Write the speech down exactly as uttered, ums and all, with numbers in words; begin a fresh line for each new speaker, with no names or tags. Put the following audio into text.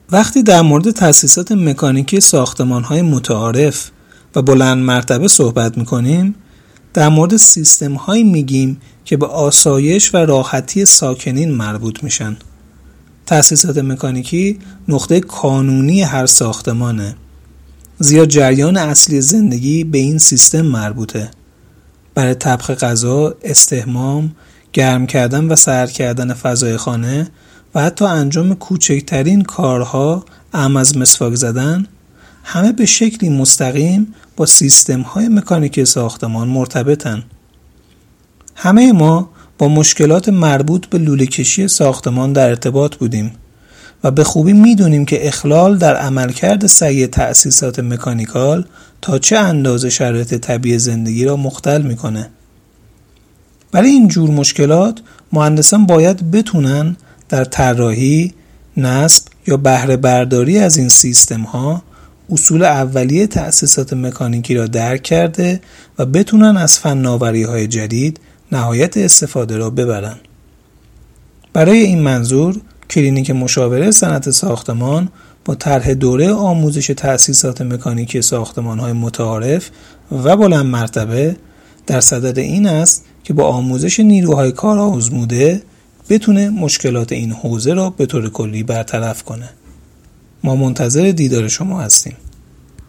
وقتی در مورد تأسیسات مکانیکی ساختمان‌های متعارف و بلند مرتبه صحبت می‌کنیم، در مورد سیستم‌هایی میگیم که به آسایش و راحتی ساکنین مربوط میشن. تأسیسات مکانیکی نقطه کانونی هر ساختمانه، زیرا جریان اصلی زندگی به این سیستم مربوطه. برای طبخ غذا، استحمام، گرم کردن و سرد کردن فضای خانه و حتی انجام کوچکترین کارها اعم از مسواک زدن، همه به شکلی مستقیم با سیستم‌های مکانیکی ساختمان مرتبطن. همه ما با مشکلات مربوط به لوله کشی ساختمان در ارتباط بودیم و به خوبی میدونیم که اخلال در عملکرد سعی تأسیسات مکانیکال تا چه اندازه شرایط طبیعی زندگی را مختل میکنه. برای این جور مشکلات مهندسان باید بتونن در طراحی، نصب یا بهره برداری از این سیستم ها اصول اولیه تأسیسات مکانیکی را درک کرده و بتونن از فناوری های جدید نهایت استفاده را ببرن. برای این منظور کلینیک مشاوره صنعت ساختمان با طرح دوره آموزش تأسیسات مکانیکی ساختمان‌های متعارف و بلند مرتبه در صدد این است که با آموزش نیروهای کارآزموده بتونه مشکلات این حوزه را به طور کلی برطرف کنه. ما منتظر دیدار شما هستیم.